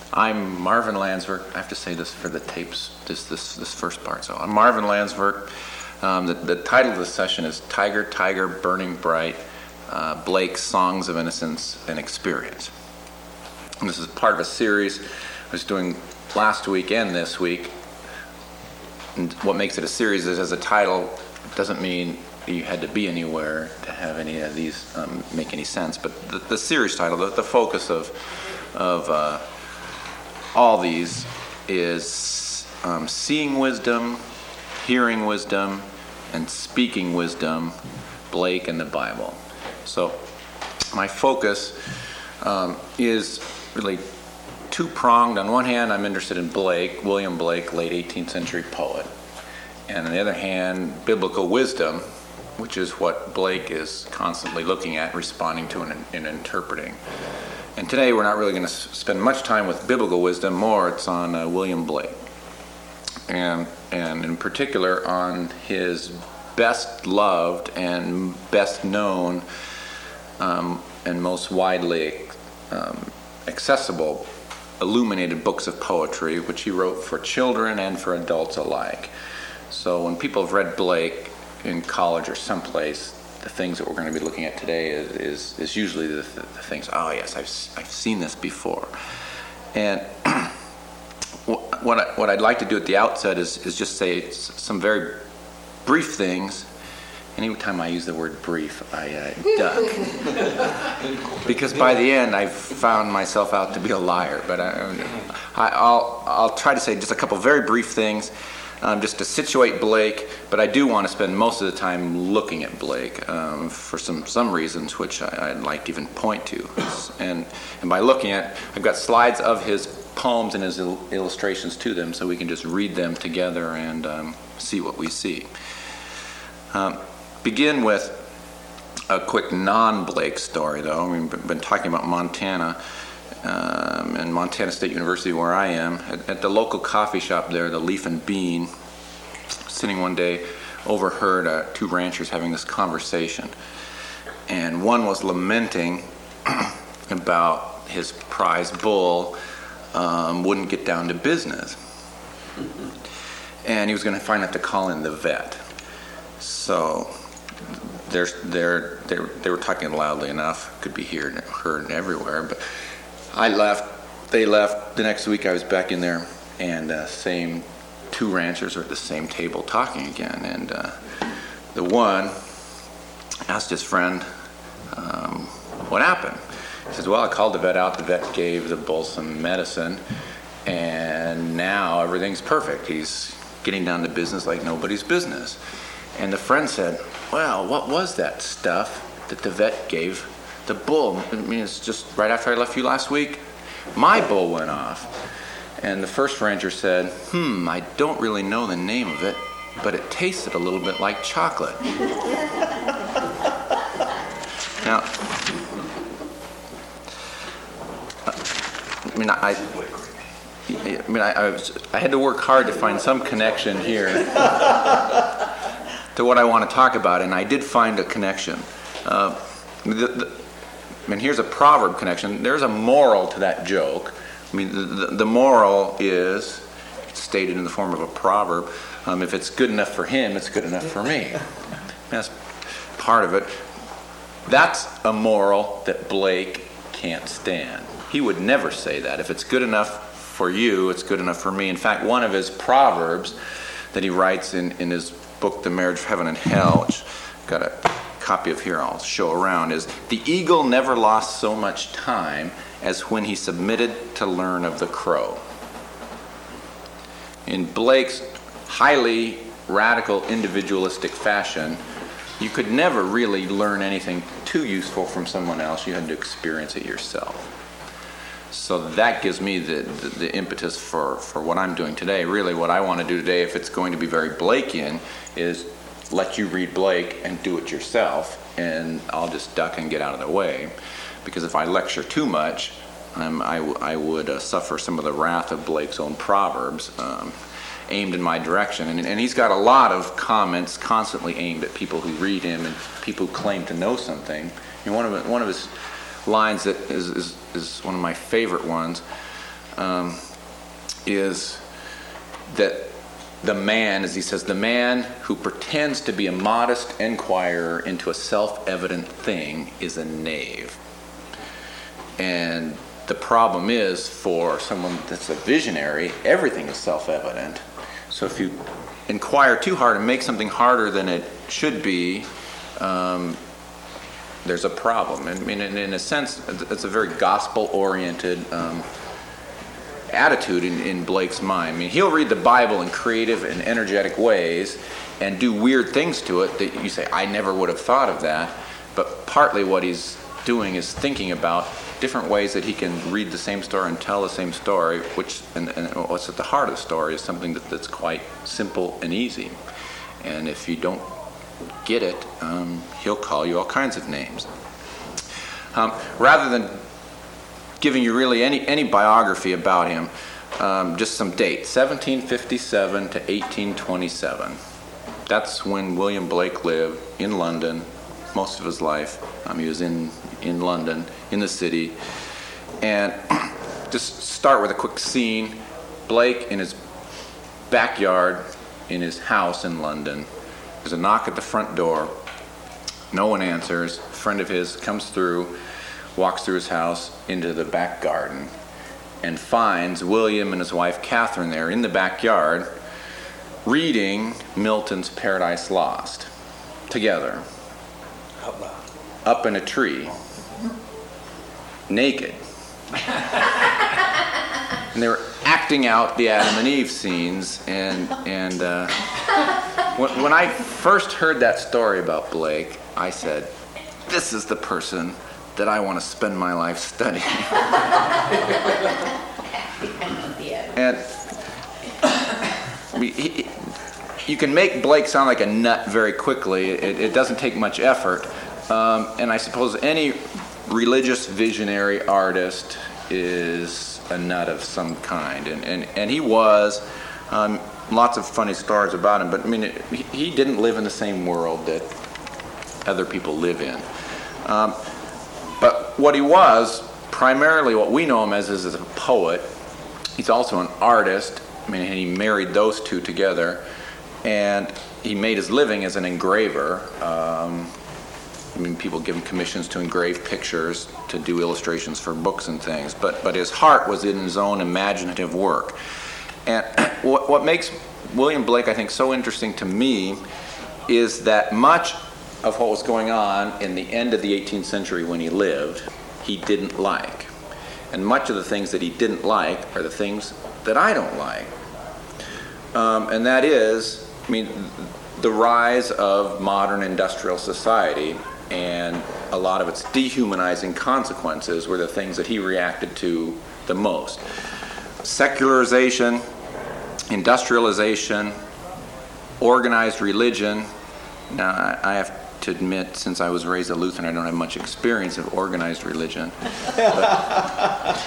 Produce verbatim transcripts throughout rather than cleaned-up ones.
I'm Marvin Landsberg. I have to say this for the tapes, this this this first part. So I'm Marvin Landsberg. Um, the, the title of the session is Tiger, Tiger, Burning Bright, uh, Blake's Songs of Innocence and Experience. And this is part of a series I was doing last week and this week. And what makes it a series is, as a title, doesn't mean you had to be anywhere to have any of these um, make any sense. But the, the series title, the, the focus of of uh, all these is um, seeing wisdom, hearing wisdom, and speaking wisdom, Blake and the Bible. So my focus um, is really two-pronged. On one hand, I'm interested in Blake, William Blake, late eighteenth century poet. And on the other hand, biblical wisdom, which is what Blake is constantly looking at, responding to, and, and interpreting. And today we're not really going to spend much time with biblical wisdom. More, it's on uh, William Blake. And, and in particular on his best loved and best known um, and most widely um, accessible illuminated books of poetry, which he wrote for children and for adults alike. So when people have read Blake in college or someplace, the things that we're going to be looking at today is is, is usually the, the, the things, oh yes, I've I've seen this before. And what I, what I'd like to do at the outset is is just say some very brief things. Anytime I use the word brief, I uh, duck, because by the end I've found myself out to be a liar. But I, I, I'll I'll try to say just a couple very brief things, um, just to situate Blake. But I do want to spend most of the time looking at Blake um, for some some reasons which I, I'd like to even point to. And and by looking at, I've got slides of his poems and his il- illustrations to them, so we can just read them together and um, see what we see. Um, Begin with a quick non-Blake story, though. We've been talking about Montana um, and Montana State University, where I am. At, at the local coffee shop there, the Leaf and Bean, sitting one day, overheard uh, two ranchers having this conversation. And one was lamenting about his prize bull um, wouldn't get down to business. And he was going to find out to call in the vet. So they're, they're, they're, they were talking loudly enough, could be heard, heard everywhere. But I left, they left. The next week I was back in there, and uh, same two ranchers are at the same table talking again. And uh, the one asked his friend, um, what happened? He says, well, I called the vet out. The vet gave the bull some medicine, and now everything's perfect. He's getting down to business like nobody's business. And the friend said, well, what was that stuff that the vet gave the bull? I mean, it's just right after I left you last week, my bull went off. And the first ranger said, hmm, I don't really know the name of it, but it tasted a little bit like chocolate. Now, I mean, I, I mean, I, I, was, I had to work hard to find some connection here to what I want to talk about, and I did find a connection. Uh, the, the, I mean, here's a proverb connection. There's a moral to that joke. I mean, the, the, the moral is stated in the form of a proverb. Um, if it's good enough for him, it's good enough for me. That's part of it. That's a moral that Blake can't stand. He would never say that. If it's good enough for you, it's good enough for me. In fact, one of his proverbs that he writes in, in his book, The Marriage of Heaven and Hell, which I've got a copy of here I'll show around, is, the eagle never lost so much time as when he submitted to learn of the crow. In Blake's highly radical individualistic fashion, you could never really learn anything too useful from someone else. You had to experience it yourself. So that gives me the, the, the impetus for, for what I'm doing today. Really what I want to do today, if it's going to be very Blakean, is let you read Blake and do it yourself, and I'll just duck and get out of the way. Because if I lecture too much, um, I, w- I would uh, suffer some of the wrath of Blake's own proverbs um, aimed in my direction. And, and he's got a lot of comments constantly aimed at people who read him and people who claim to know something. And one of one of his lines that is, is, is one of my favorite ones um, is that the man, as he says, the man who pretends to be a modest inquirer into a self-evident thing is a knave. And the problem is, for someone that's a visionary, everything is self-evident. So if you inquire too hard and make something harder than it should be, um, there's a problem. I mean, in, in a sense, it's a very gospel-oriented um, attitude in, in Blake's mind. I mean, he'll read the Bible in creative and energetic ways and do weird things to it that you say, I never would have thought of that. But partly what he's doing is thinking about different ways that he can read the same story and tell the same story, which, and, and what's at the heart of the story is something that, that's quite simple and easy. And if you don't get it, um, he'll call you all kinds of names. Um, rather than giving you really any, any biography about him, um, just some dates, seventeen fifty-seven to eighteen twenty-seven. That's when William Blake lived in London most of his life. Um, he was in, in London, in the city. And just start with a quick scene. Blake in his backyard, in his house in London. There's a knock at the front door. No one answers. A friend of his comes through, walks through his house into the back garden, and finds William and his wife Catherine there in the backyard reading Milton's Paradise Lost together, up in a tree, naked. And they were acting out the Adam and Eve scenes. And and uh, when, when I first heard that story about Blake, I said, this is the person that I want to spend my life studying. And I mean, he, you can make Blake sound like a nut very quickly. It, it doesn't take much effort. Um, and I suppose any religious visionary artist is a nut of some kind. And, and, and he was. Um, lots of funny stories about him. But I mean, it, he didn't live in the same world that other people live in. Um, But what he was, primarily what we know him as, is as a poet. He's also an artist. I mean, he married those two together. And he made his living as an engraver. Um, I mean, people give him commissions to engrave pictures, to do illustrations for books and things. But but his heart was in his own imaginative work. And what, what makes William Blake, I think, so interesting to me is that much of what was going on in the end of the eighteenth century when he lived, he didn't like. And much of the things that he didn't like are the things that I don't like. Um, and that is, I mean, the rise of modern industrial society and a lot of its dehumanizing consequences were the things that he reacted to the most. Secularization, industrialization, organized religion. Now, I, I have to admit, since I was raised a Lutheran, I don't have much experience of organized religion. But,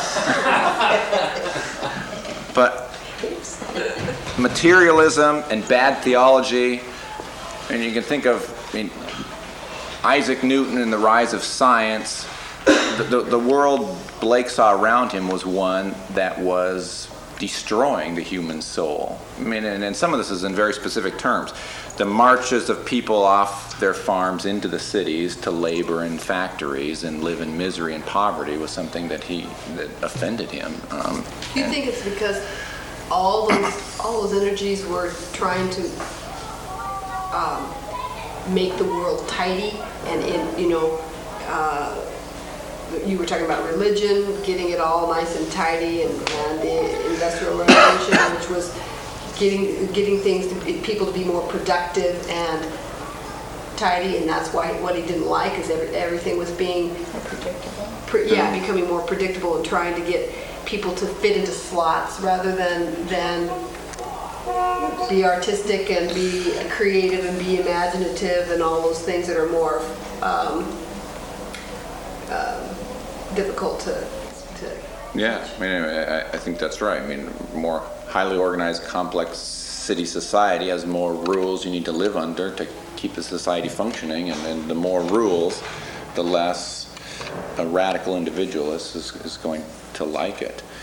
but materialism and bad theology, and you can think of, I mean, Isaac Newton and the rise of science. The, the, the world Blake saw around him was one that was destroying the human soul. I mean, and, and some of this is in very specific terms. The marches of people off their farms into the cities to labor in factories and live in misery and poverty was something that he that offended him. Um, Do you think it's because all those all those energies were trying to um, make the world tidy and in you know? Uh, You were talking about religion, getting it all nice and tidy, and, and the Industrial Revolution, which was getting getting things to be, people to be more productive and tidy, and that's why what he didn't like is every, everything was being More predictable. Pre, yeah, becoming more predictable and trying to get people to fit into slots rather than than be artistic and be creative and be imaginative and all those things that are more. Um, um, difficult to, to Yeah, I mean, I, I think that's right. I mean, more highly organized, complex city society has more rules you need to live under to keep the society functioning, and, and the more rules, the less a radical individualist is, is going to like it.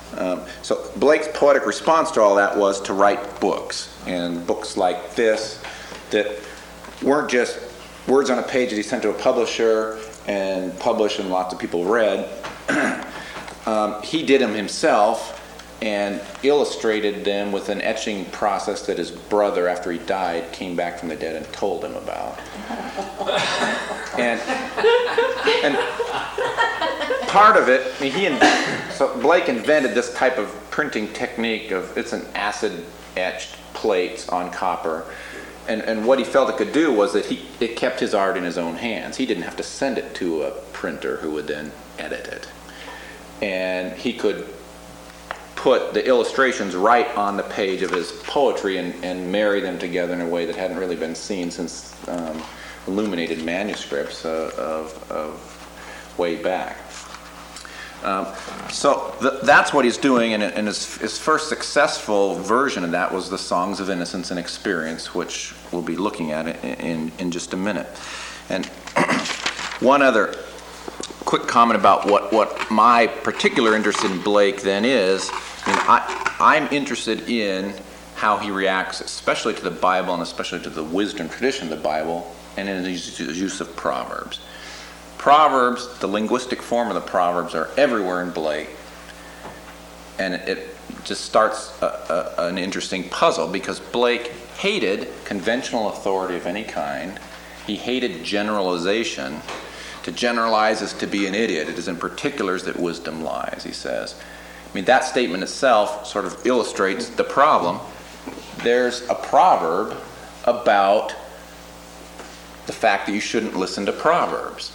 Um, so Blake's poetic response to all that was to write books, and books like this that weren't just words on a page that he sent to a publisher and published and lots of people read. um, he did them himself and illustrated them with an etching process that his brother, after he died, came back from the dead and told him about. and, and part of it, I mean, he in, so Blake invented this type of printing technique of, it's an acid etched plates on copper. And, and what he felt it could do was that he it kept his art in his own hands. He didn't have to send it to a printer who would then edit it. And he could put the illustrations right on the page of his poetry and, and marry them together in a way that hadn't really been seen since um, illuminated manuscripts uh, of, of way back. Um, so th- that's what he's doing, and, and his, his first successful version of that was the Songs of Innocence and Experience, which we'll be looking at in, in, in just a minute. And one other quick comment about what, what my particular interest in Blake then is. I mean, I, I'm interested in how he reacts, especially to the Bible and especially to the wisdom tradition of the Bible, and in his use of Proverbs. Proverbs, the linguistic form of the Proverbs, are everywhere in Blake. And it just starts a, a, an interesting puzzle, because Blake hated conventional authority of any kind. He hated generalization. To generalize is to be an idiot. It is in particulars that wisdom lies, he says. I mean, that statement itself sort of illustrates the problem. There's a proverb about the fact that you shouldn't listen to Proverbs.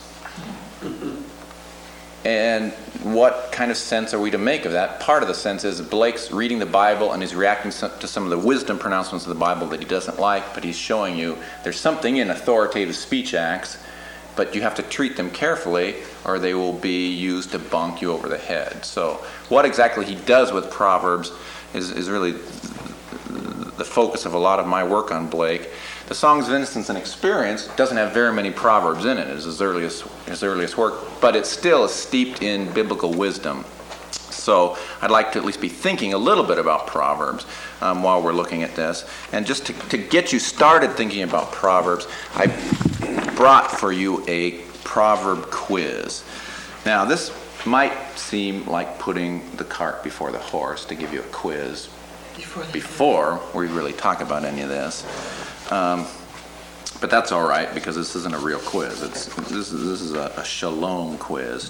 And what kind of sense are we to make of that? Part of the sense is Blake's reading the Bible and he's reacting to some of the wisdom pronouncements of the Bible that he doesn't like, but he's showing you there's something in authoritative speech acts, but you have to treat them carefully or they will be used to bonk you over the head. So what exactly he does with Proverbs is, is really the focus of a lot of my work on Blake. The Songs of Innocence and Experience doesn't have very many proverbs in it. It's his earliest, his earliest work, but it still is steeped in biblical wisdom. So I'd like to at least be thinking a little bit about Proverbs um, while we're looking at this. And just to, to get you started thinking about Proverbs, I brought for you a proverb quiz. Now, this might seem like putting the cart before the horse to give you a quiz before, before we really talk about any of this. Um, but that's all right, because this isn't a real quiz. It's this is this is a, a shalom quiz.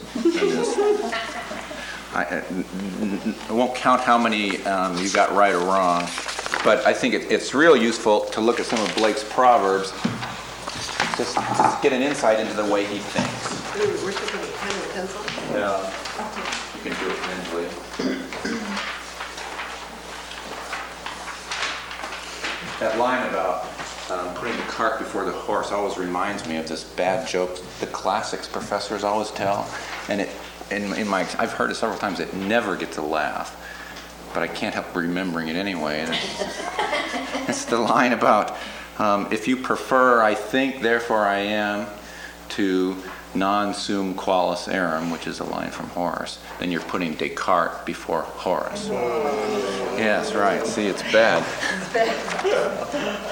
I, I won't count how many um, you got right or wrong, but I think it, it's real useful to look at some of Blake's proverbs, just, just get an insight into the way he thinks. Ooh, we're taking a pen and a pencil. Yeah, you can do it mentally. That line about Um, putting the cart before the horse always reminds me of this bad joke the classics professors always tell, and it in, in my I've heard it several times. It never gets a laugh, but I can't help remembering it anyway. And it's, it's the line about um, if you prefer "I think, therefore I am" to "non sum qualis eram," which is a line from Horace, then you're putting Descartes before Horace. Yes, right. See, it's bad. It's bad.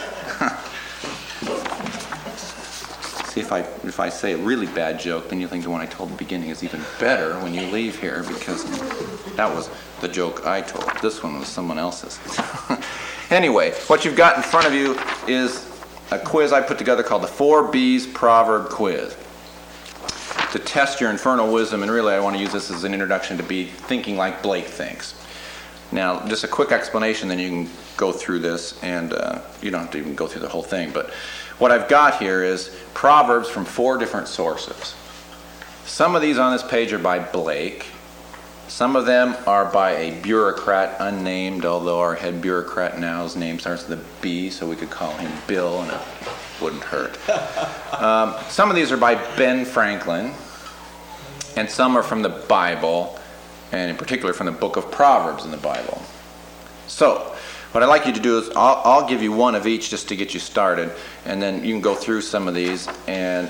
See, if I if I say a really bad joke, then you think the one I told at the beginning is even better when you leave here, because that was the joke I told. This one was someone else's. Anyway, what you've got in front of you is a quiz I put together called the Four B's Proverb Quiz, to test your infernal wisdom, and really I want to use this as an introduction to be thinking like Blake thinks. Now, just a quick explanation, then you can go through this, and uh, you don't have to even go through the whole thing, but what I've got here is proverbs from four different sources. Some of these on this page are by Blake. Some of them are by a bureaucrat unnamed, although our head bureaucrat now's name starts with a B, so we could call him Bill, and it wouldn't hurt. Um, some of these are by Ben Franklin, and some are from the Bible, and in particular from the book of Proverbs in the Bible. So, what I'd like you to do is I'll, I'll give you one of each just to get you started, and then you can go through some of these, and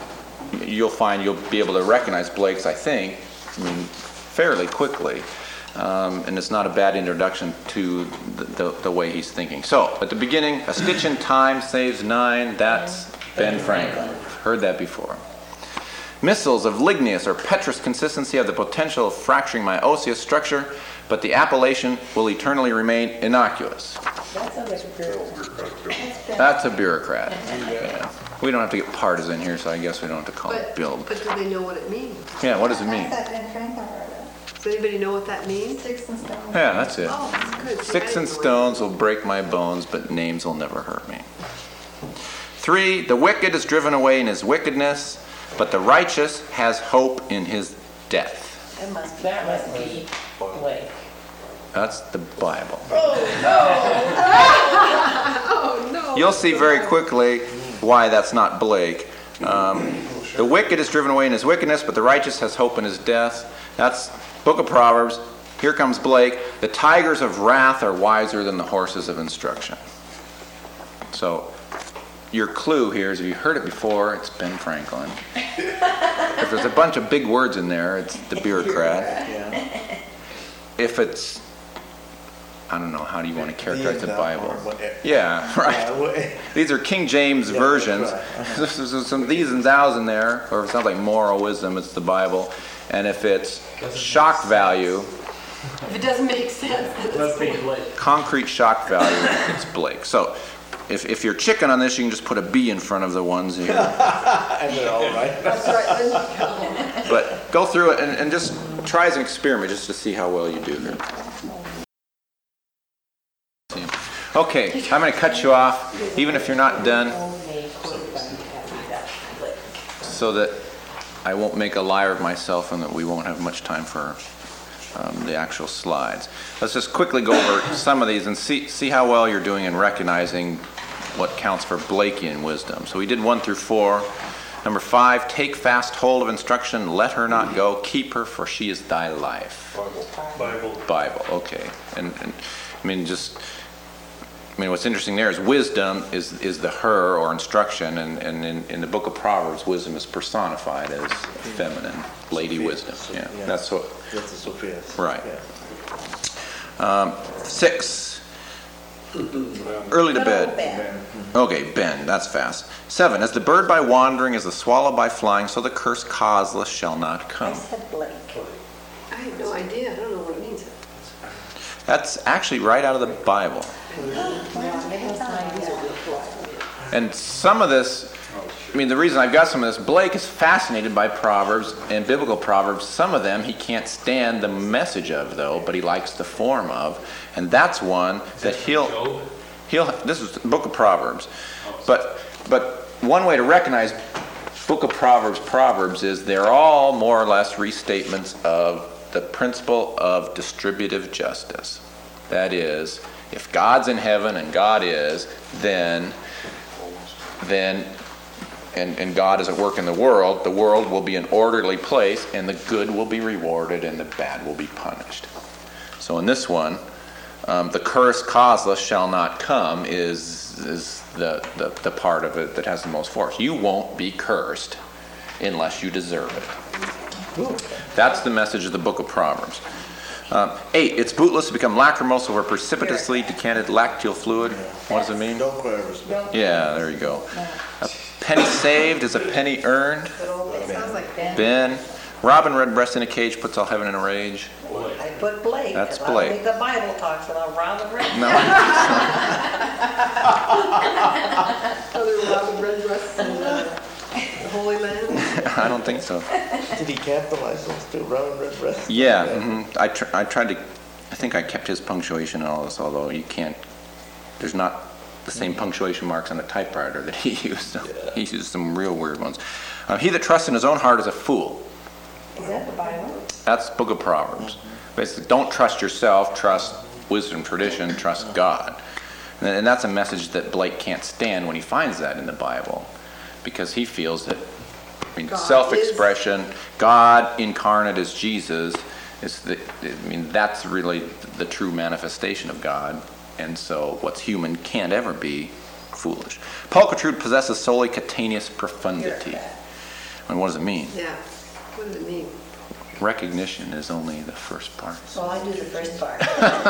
you'll find you'll be able to recognize Blake's, I think, I mean, fairly quickly. Um, and it's not a bad introduction to the, the, the way he's thinking. So, at the beginning, a stitch in time saves nine. That's Ben Franklin. Heard that before. Missiles of ligneous or petrous consistency have the potential of fracturing my osseous structure, but the appellation will eternally remain innocuous. That sounds like a bureaucrat. That's a bureaucrat. Yeah. We don't have to get partisan here, so I guess we don't have to call it But, build. but do they know what it means? Yeah, what does it mean? I thought Ben Franklin wrote it. Does anybody know what that means? Sticks and stones. Yeah, that's it. Oh, that's good. See, I Sticks and didn't know stones will break my bones, but names will never hurt me. Three, the wicked is driven away in his wickedness, but the righteous has hope in his death. That must be. That must be Blake. That's the Bible. Oh, no. You'll see very quickly why that's not Blake. Um, the wicked is driven away in his wickedness, but the righteous has hope in his death. That's Book of Proverbs. Here comes Blake. The tigers of wrath are wiser than the horses of instruction. So, your clue here is if you heard it before, it's Ben Franklin. If there's a bunch of big words in there, it's the bureaucrat. If it's, I don't know, how do you want to characterize the Bible? Yeah, right. These are King James versions. There's some these and thous in there, or if it sounds like moral wisdom, it's the Bible. And if it's shock value, If it doesn't make sense, then Must it's be Blake. concrete shock value, it's Blake. So if, if you're chicken on this, you can just put a B in front of the ones here. And they're all right. That's right. Then you go. But go through it and, and just try as an experiment just to see how well you do here. Okay, I'm going to cut you off, even if you're not done, so that I won't make a liar of myself and that we won't have much time for um, the actual slides. Let's just quickly go over some of these and see, see how well you're doing in recognizing what counts for Blakean wisdom. So we did one through four. Number five, take fast hold of instruction, let her not go, keep her, for she is thy life. Bible. Bible, okay. And, and I mean, just, I mean, what's interesting there is wisdom is is the her or instruction, and, and in, in the book of Proverbs, wisdom is personified as feminine, lady Sophia. wisdom. So- Yeah, yeah. that's what. That's the Sophia. Right. Yeah. Um, six, early to Good bed. old Ben. Okay, Ben, that's fast. Seven, as the bird by wandering, as the swallow by flying, so the curse causeless shall not I come. said Blake. I have no idea. I don't know what it means. That's actually right out of the Bible. And some of this, I mean, the reason I've got some of this, Blake is fascinated by Proverbs and biblical Proverbs. Some of them he can't stand the message of, though, but he likes the form of. And that's one that he'll, he'll, this is the book of Proverbs. But, but one way to recognize book of Proverbs, Proverbs is they're all more or less restatements of the principle of distributive justice. That is, if God's in heaven and God is, then, then and, and God is at work in the world, the world will be an orderly place, and the good will be rewarded and the bad will be punished. So in this one, um, the curse causeless shall not come is, is the, the, the part of it that has the most force. You won't be cursed unless you deserve it. That's the message of the book of Proverbs. Um, eight, it's bootless to become lachrymose over precipitously decanted lacteal fluid. What does it mean? Don't cry over spit. Yeah, there you go. A penny saved is a penny earned. It sounds like Ben. Ben. Robin redbreast in a cage puts all heaven in a rage. I put Blake. That's 'cause I don't Blake. think the Bible talks about Robin Redbreast. No. Other Robin Redbreast and uh, the Holy Land. I don't think so. Did he capitalize those two? Round red breast? Yeah, mhm. I, tr- I tried to, I think I kept his punctuation and all this, although you can't, there's not the same punctuation marks on a typewriter that he used. He used some real weird ones. Uh, he that trusts in his own heart is a fool. Is that the Bible? That's the book of Proverbs. Basically, don't trust yourself, trust wisdom, tradition, trust God. And, and that's a message that Blake can't stand when he finds that in the Bible, because he feels that, I mean, God self-expression, God incarnate as Jesus, is the, I mean, that's really the true manifestation of God. And so what's human can't ever be foolish. Pulchritude possesses solely cutaneous profundity. Bureaucrat. And what does it mean? Yeah. What does it mean? recognition is only the first part. So I do the first part.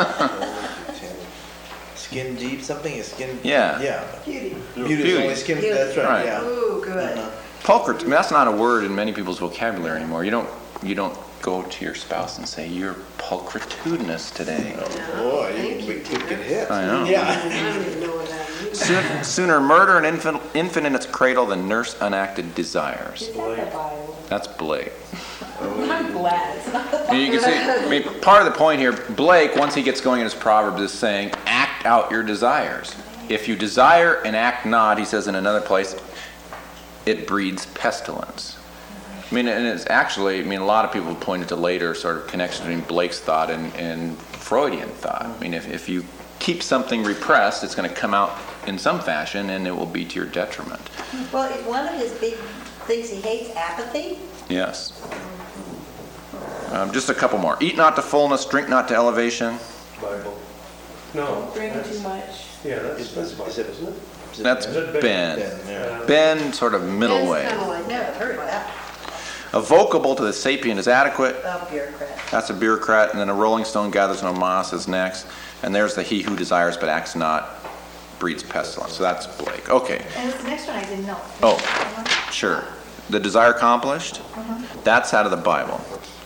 Skin deep, something is skin. Yeah. Yeah. Beauty. Beauty is Beauty. only skin, Beauty. that's right, Right. yeah. Ooh, good. Uh-huh. Pulchrit, I mean, that's not a word in many people's vocabulary anymore. You don't, you don't go to your spouse and say, "You're pulchritudinous today." Boy, you Thank can you, we could Tina. get hit. I know. I Yeah. don't even know what that means. Soon, sooner murder an infant, infant in its cradle than nurse unacted desires. Is that the Bible? That's Blake. I'm glad it's not the And you can see, I mean, part of the point here, Blake, once he gets going in his Proverbs, is saying, act out your desires. If you desire and act not, he says in another place, it breeds pestilence. I mean, and it's actually, I mean, a lot of people have pointed to later sort of connection between Blake's thought and, and Freudian thought. I mean, if, if you keep something repressed, it's going to come out in some fashion and it will be to your detriment. Well, is one of his big things he hates apathy? Yes. Um, just a couple more. Eat not to fullness, drink not to elevation. Bible. No. Drink that's- too much. Yeah, that's, Is that's is Bible, it- isn't it? is it That's Is it Ben. Ben, yeah. Uh, Ben, sort of middle Ben's way. kinda like Never that. heard of that. A vocable to the sapient is adequate. A bureaucrat. That's a bureaucrat. And then a rolling stone gathers no moss is next. And there's the he who desires but acts not breeds pestilence. So that's Blake. Okay. And it's the next one I didn't know. Oh, sure. The desire accomplished, that's out of the Bible.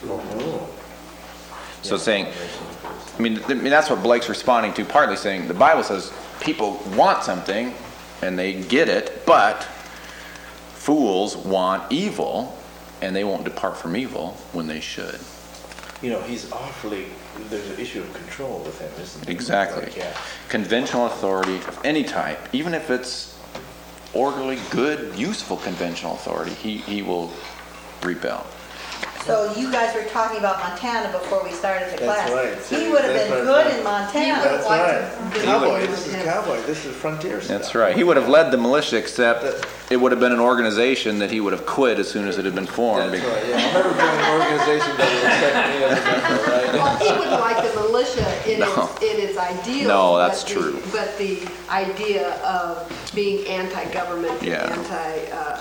So it's saying, I mean, th- I mean, that's what Blake's responding to, partly saying the Bible says people want something and they get it, but fools want evil and they won't depart from evil when they should. You know, he's awfully, there's an issue of control with him, isn't there? Exactly. Like, yeah. Conventional authority of any type, even if it's orderly, good, useful conventional authority, he, he will rebel. So you guys were talking about Montana before we started the That's class. right. He would have That's been right. good in Montana. That's like right. to- Cowboy, He this is would- cowboy, this is frontier stuff. That's right. He would have led the militia, except it would have been an organization that he would have quit as soon as it had been formed. That's right, yeah. I'll never join an organization that will accept me as a member, right? Well, he wouldn't like the militia in No. its, in its ideal. No, that's but the- true. But the idea of being anti-government, and Yeah. anti, uh,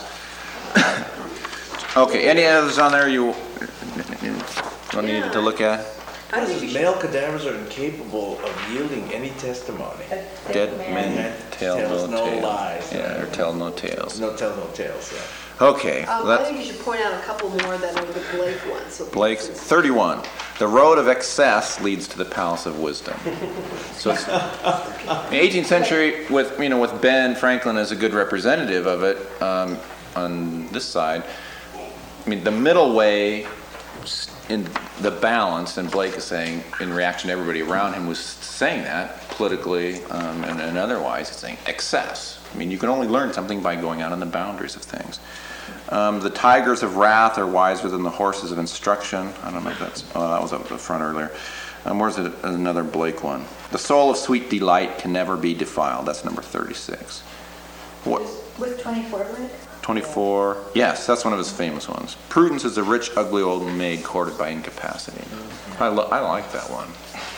Okay, any others on there you don't need to look at? I think we should Male cadavers are incapable of yielding any testimony. Dead men tell Tells no no tales. lies. Yeah, or tell no tales. No tell no tales, yeah. Okay, Um, well, I that's think you should point out a couple more that are the Blake ones. so people Blake's can see. thirty-one. The road of excess leads to the palace of wisdom. So it's, in the eighteenth century, with you know, with Ben Franklin as a good representative of it um, on this side. I mean, the middle way in the balance, and Blake is saying, in reaction to everybody around him, was saying that politically um, and, and otherwise. It's saying excess. I mean, you can only learn something by going out on the boundaries of things. Um, the tigers of wrath are wiser than the horses of instruction. I don't know if that's, oh, that was up the front earlier. Um, where's it, another Blake one? The soul of sweet delight can never be defiled. That's number thirty-six. What? With twenty-four, Rick? twenty-four. Yes, that's one of his famous ones. Prudence is a rich, ugly old maid courted by incapacity. I, lo- I like that one.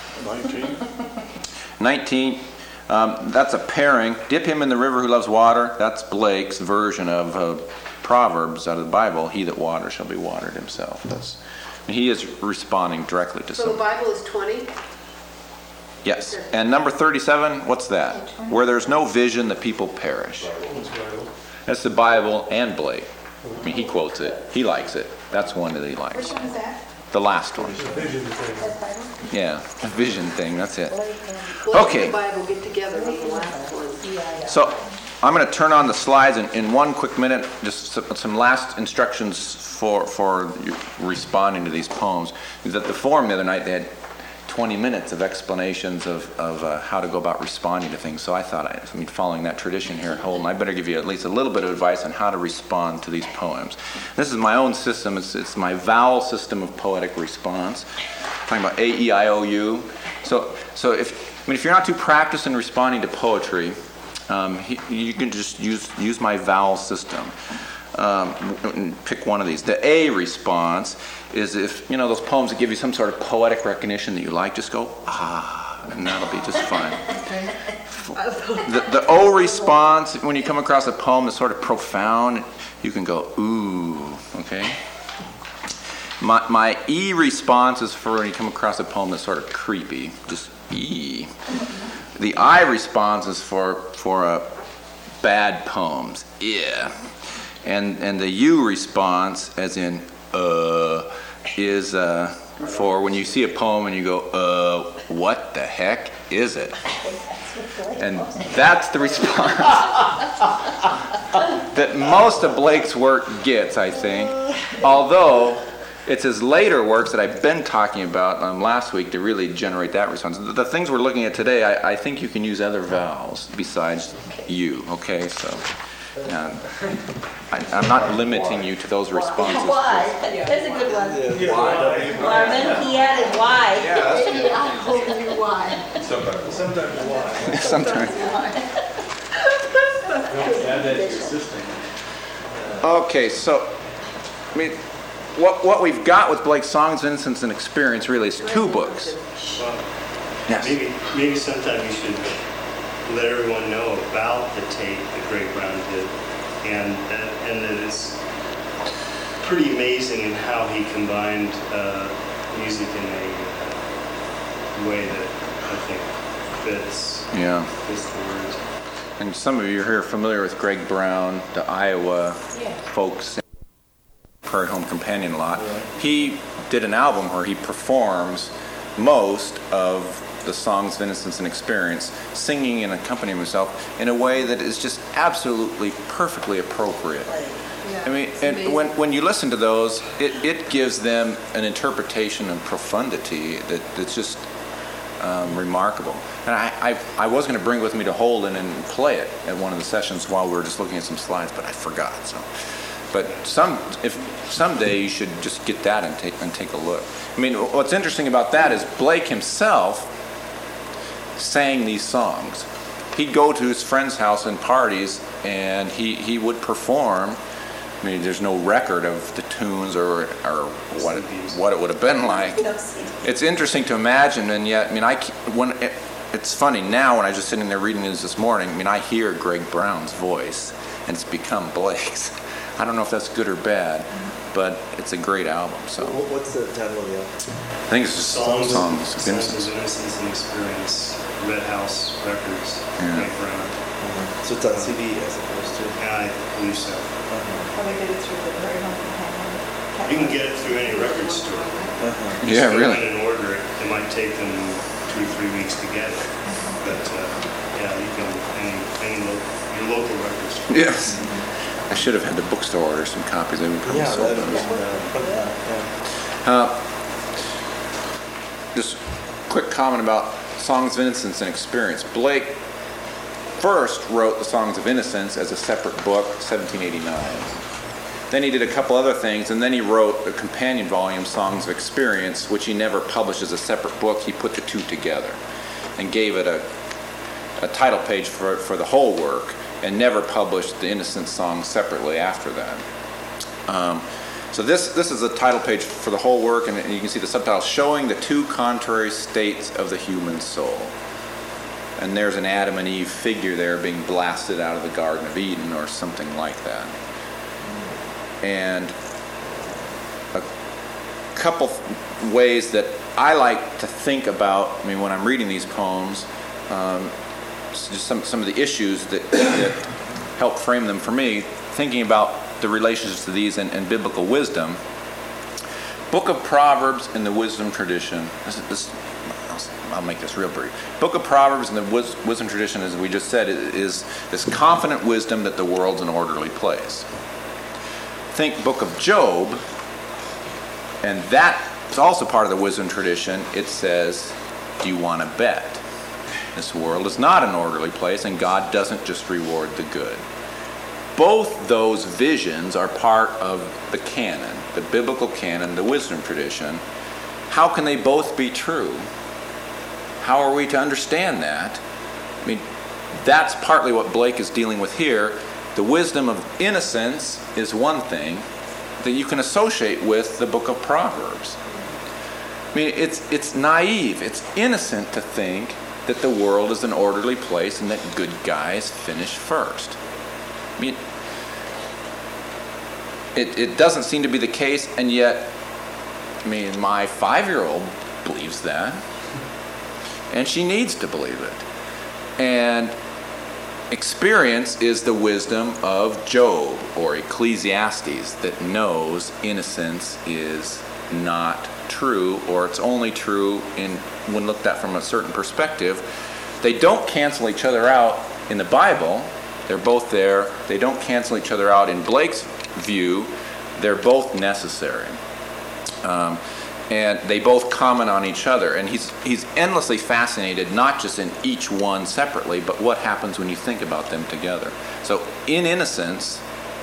nineteen. Um, that's a pairing. Dip him in the river who loves water. That's Blake's version of uh, Proverbs out of the Bible. He that waters shall be watered himself. That's, he is responding directly to So the some. Bible is twenty? Yes. And number thirty-seven, what's that? Where there's no vision, the people perish. It's Bible. That's the Bible and Blake. I mean, he quotes it. He likes it. That's one that he likes. Which one is that? The last one. It's a vision thing. That's Bible? Yeah, a vision thing. That's it. Blake Okay. and the Bible get together on the last one. So I'm going to turn on the slides in, in one quick minute. Just some, some last instructions for for you responding to these poems. Is at the forum the other night they had twenty minutes of explanations of, of uh, how to go about responding to things. So I thought, I, I mean, following that tradition here at Holden, I better give you at least a little bit of advice on how to respond to these poems. This is my own system. It's, it's my vowel system of poetic response. Talking about A, E, I, O, U. So, so if I mean, if you're not too practiced in responding to poetry, um, he, you can just use use my vowel system. Um, and pick one of these. The A response is if, you know, those poems that give you some sort of poetic recognition that you like, just go, ah, and that'll be just fine. The, the O response, when you come across a poem that's sort of profound, you can go, ooh, okay? My, my E response is for when you come across a poem that's sort of creepy, just E. The I response is for for uh, bad poems, yeah. And and the U response, as in uh, is uh, for when you see a poem and you go, uh, what the heck is it? And that's the response that most of Blake's work gets, I think. Although it's his later works that I've been talking about um, last week to really generate that response. The, the things we're looking at today, I, I think you can use other vowels besides you, okay? So uh, I, I'm not limiting you to those responses. Why? That's a good one. Marvin, he added why. I hope you why. Sometimes. Sometimes why? Sometimes. Add that to your system. Okay, so, I mean, what what we've got with Blake's Songs, Innocence, and Experience really is two books. Yes. Maybe, maybe sometime you should let everyone know about the tape that Greg Brown did, and and, and that it's pretty amazing in how he combined uh, music in a uh, way that I think fits Yeah. fits the words. And some of you here are familiar with Greg Brown, the Iowa folks, Prairie Home Companion a lot. He did an album where he performs most of the songs of Innocence and Experience, singing and accompanying himself in a way that is just absolutely perfectly appropriate. Yeah, I mean, it's and amazing. when, when you listen to those, it, it gives them an interpretation and profundity that, that's just um, remarkable. And I, I, I was going to bring it with me to Holden and play it at one of the sessions while we were just looking at some slides, but I forgot. So, but some if someday you should just get that and take and take a look. I mean, what's interesting about that is Blake himself sang these songs. He'd go to his friend's house in parties, and he, he would perform. I mean, there's no record of the tunes or or what it, what it would have been like. It's interesting to imagine, and yet, I mean, I c- when it, it's funny now when I was just sitting there reading this this morning. I mean, I hear Greg Brown's voice, and it's become Blake's. I don't know if that's good or bad, but it's a great album. So What- What's the title of the album? I think it's just Songs, songs. of, of songs Innocence. of Innocence and Experience, Red House Records, Yeah. Greg Brown. So it's on C D as opposed to. Yeah, I believe so. Probably did it through the Prairie Home Companion. You can get it through any record store. Uh-huh. You Yeah, just go really. in and order it. It might take them two or three weeks to get it. But, uh, yeah, you can, any, any lo- your local record store. Yes. I should have had the bookstore order some copies. They would probably Yeah, sold that those. was, uh, yeah. Uh, just quick comment about Songs of Innocence and Experience. Blake first wrote the Songs of Innocence as a separate book, seventeen eighty-nine. Then he did a couple other things, and then he wrote a companion volume, Songs of Experience, which he never published as a separate book. He put the two together and gave it a, a title page for, for the whole work, and never published the Innocence songs separately after that. Um, so this this is a title page for the whole work, and you can see the subtitle, Showing the Two Contrary States of the Human Soul. And there's an Adam and Eve figure there being blasted out of the Garden of Eden or something like that. And a couple ways that I like to think about, I mean, when I'm reading these poems, um, just some, some of the issues that, that help frame them for me, thinking about the relationships to these and, and biblical wisdom. Book of Proverbs and the wisdom tradition. This, this, I'll make this real brief. Book of Proverbs and the wis- wisdom tradition, as we just said, is this confident wisdom that the world's an orderly place. Think Book of Job, and that is also part of the wisdom tradition. It says, do you want to bet? This world is not an orderly place, and God doesn't just reward the good. Both those visions are part of the canon, the biblical canon, the wisdom tradition. How can they both be true? How are we to understand that? I mean, that's partly what Blake is dealing with here. The wisdom of innocence is one thing that you can associate with the book of Proverbs. I mean, it's it's naive, it's innocent to think that the world is an orderly place and that good guys finish first. I mean, it, it doesn't seem to be the case, and yet I mean, my five-year-old believes that, and she needs to believe it. And experience is the wisdom of Job or Ecclesiastes that knows innocence is not true, or it's only true in when looked at from a certain perspective. They don't cancel each other out in the Bible. They're both there. They don't cancel each other out in Blake's view. They're both necessary. Um, and they both comment on each other. And he's he's endlessly fascinated, not just in each one separately, but what happens when you think about them together. So in innocence,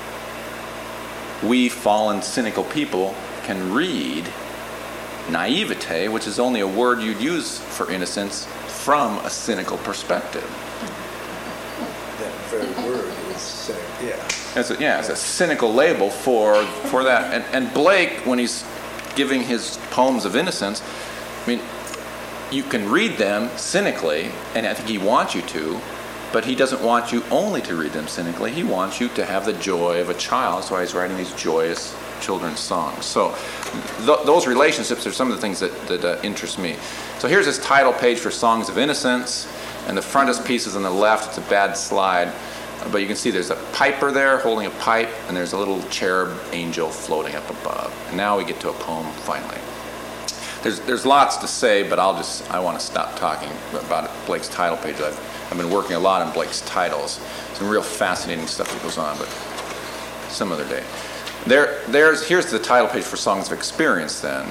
we fallen cynical people can read naivete, which is only a word you'd use for innocence, from a cynical perspective. That very word is cynic, yeah. As a, yeah, it's a cynical label for for that. And and Blake, when he's giving his poems of innocence, I mean, you can read them cynically, and I think he wants you to, but he doesn't want you only to read them cynically. He wants you to have the joy of a child. That's why he's writing these joyous children's songs. So th- those relationships are some of the things that, that uh, interest me. So here's his title page for Songs of Innocence, and the frontispiece is on the left. It's a bad slide, but you can see there's a piper there holding a pipe, and there's a little cherub angel floating up above. And now we get to a poem finally. There's there's lots to say, but I'll just, I want to stop talking about Blake's title page. I've, I've been working a lot on Blake's titles. Some real fascinating stuff that goes on, but some other day. There, there's here's the title page for Songs of Experience then.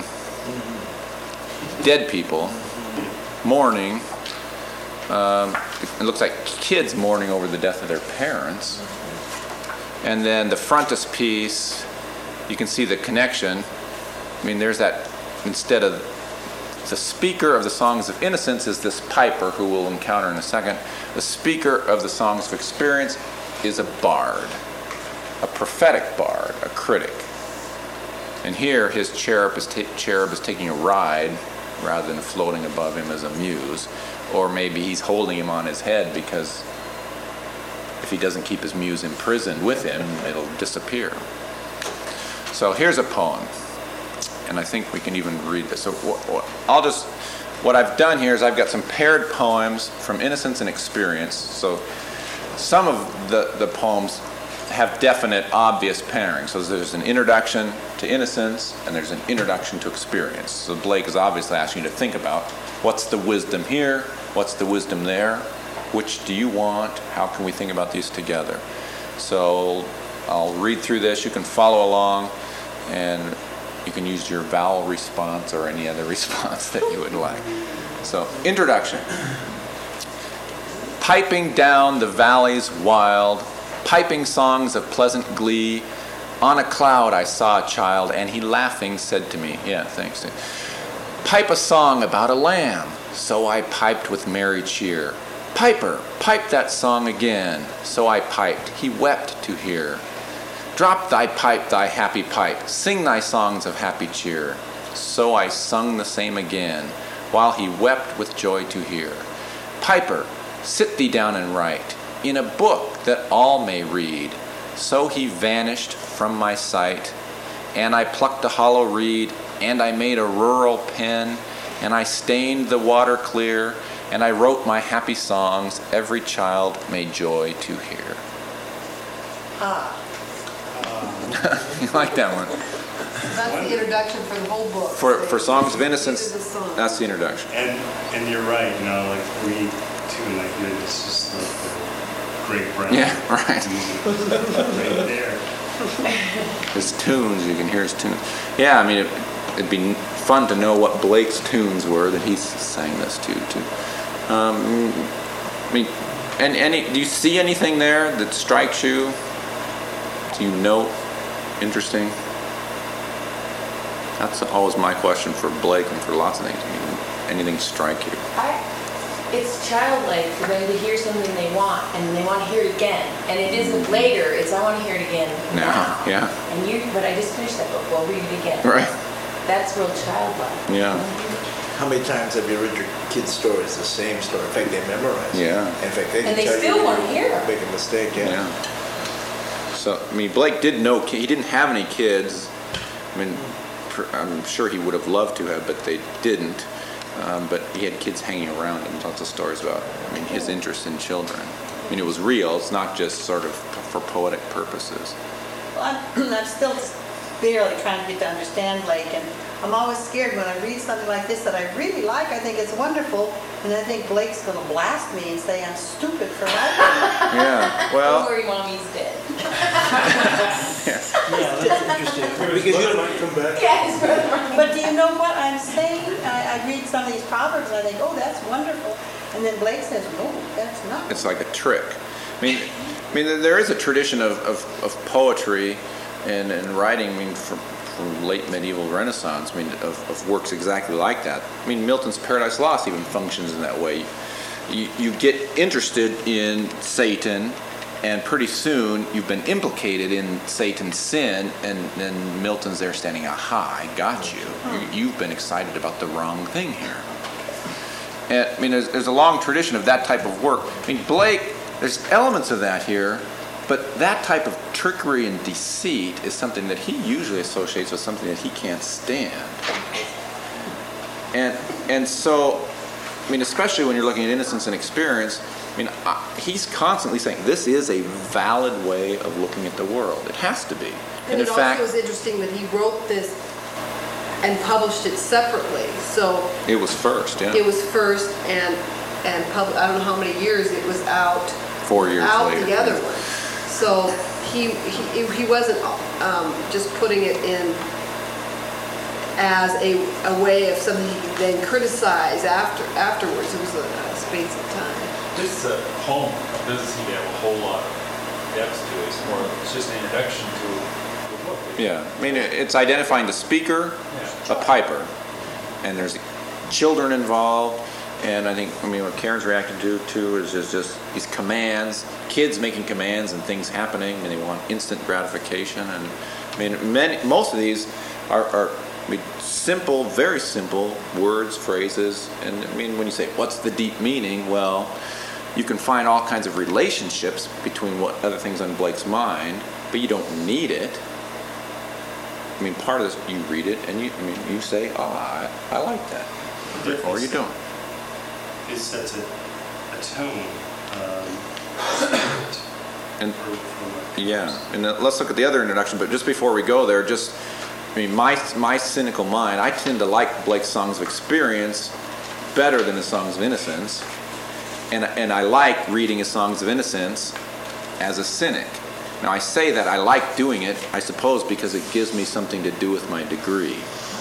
Dead people, mourning. Um, it looks like kids mourning over the death of their parents. And then the frontispiece, you can see the connection. I mean, there's that, instead of the speaker of the Songs of Innocence is this piper who we'll encounter in a second. The speaker of the Songs of Experience is a bard, a prophetic bard, a critic. And here his cherub is, ta- cherub is taking a ride rather than floating above him as a muse. Or maybe he's holding him on his head because if he doesn't keep his muse imprisoned with him, it'll disappear. So here's a poem. And I think we can even read this. So wh- wh- I'll just, what I've done here is I've got some paired poems from Innocence and Experience. So some of the, the poems have definite, obvious pairings. So there's an introduction to innocence, and there's an introduction to experience. So Blake is obviously asking you to think about what's the wisdom here, what's the wisdom there, which do you want, how can we think about these together? So I'll read through this, you can follow along, and you can use your vowel response or any other response that you would like. So, introduction. Piping down the valleys wild, piping songs of pleasant glee. On a cloud I saw a child, and he laughing said to me, yeah, thanks. Pipe a song about a lamb. So I piped with merry cheer. Piper, pipe that song again. So I piped, he wept to hear. Drop thy pipe, thy happy pipe. Sing thy songs of happy cheer. So I sung the same again, while he wept with joy to hear. Piper, sit thee down and write, in a book that all may read. So he vanished from my sight, and I plucked a hollow reed, and I made a rural pen, and I stained the water clear, and I wrote my happy songs every child may joy to hear. Ah, You like that one? that's the introduction for the whole book. For for Songs of These Innocence, are the songs. that's the introduction. And and you're right, you know, like we too, like it's just like the great brown. Yeah, right. music right there. His tunes, you can hear his tunes. Yeah, I mean, it, it'd be fun to know what Blake's tunes were that he sang this to. Too. Um, I mean, and any, do you see anything there that strikes you? Do you note interesting? That's always my question for Blake and for lots of things. I mean, anything strike you? I, it's childlike for them to hear something they want, and they want to hear it again. And it isn't later, it's I want to hear it again now. Now, yeah. And you, but I just finished that book, well, read it again. Right. That's real childlike. Yeah. How many times have you read your kids' stories, the same story? In fact, they memorize it. Yeah. In fact, they can And they tell still you want to hear them. make a mistake, yeah. Yeah. So, I mean, Blake did know, he didn't have any kids. I mean, pr- I'm sure he would have loved to have, but they didn't. Um, but he had kids hanging around him, lots of stories about, I mean, his interest in children. I mean, it was real. It's not just sort of for poetic purposes. Well, I'm, I'm still barely trying to get to understand Blake, and I'm always scared when I read something like this that I really like. I think it's wonderful, and then I think Blake's going to blast me and say I'm stupid for liking it. Yeah, Don't well, worry, mommy's dead. Yeah, that's interesting. Because you Brother don't, might come back. Yes, brother. But do you know what I'm saying? I, I read some of these proverbs and I think, oh, that's wonderful. And then Blake says, no, that's not. it's like a trick. I mean, I mean, there is a tradition of, of, of poetry and, and writing, I mean, from, from late medieval Renaissance, I mean, of, of works exactly like that. I mean, Milton's Paradise Lost even functions in that way. You, you get interested in Satan, and pretty soon you've been implicated in Satan's sin, and then Milton's there standing, aha, I got you. you. You've been excited about the wrong thing here. And, I mean, there's, there's a long tradition of that type of work. I mean, Blake, there's elements of that here, but that type of trickery and deceit is something that he usually associates with something that he can't stand. And and so, I mean, especially when you're looking at innocence and experience, I mean, I, he's constantly saying this is a valid way of looking at the world. It has to be. And in it fact, also was interesting that he wrote this and published it separately. So it was first, yeah. it was first and and pub- I don't know how many years it was out. Four years out later. the other one. So he he, he wasn't um, just putting it in as a, a way of something he could then criticize after afterwards. It was a, a space of time. This uh, poem doesn't seem to have a whole lot of depth to it. It's more, it's just an introduction to the book. Yeah, I mean, it's identifying the speaker, a piper, and there's children involved, and I think, I mean, what Karen's reacted to, too, is just, just these commands, kids making commands and things happening, and they want instant gratification, and I mean, many, most of these are, are I mean, simple, very simple words, phrases, and I mean, when you say, what's the deep meaning? Well, you can find all kinds of relationships between what other things on Blake's mind, but you don't need it. I mean, part of this, you read it, and you, I mean, you say, oh, I, I like that, or you don't. It sets a, a tone, um, spirit And for, for my yeah, and uh, let's look at the other introduction. But just before we go there, just I mean, my my cynical mind, I tend to like Blake's songs of experience better than his songs of innocence, and and I like reading his songs of innocence as a cynic. Now I say that I like doing it, I suppose, because it gives me something to do with my degree.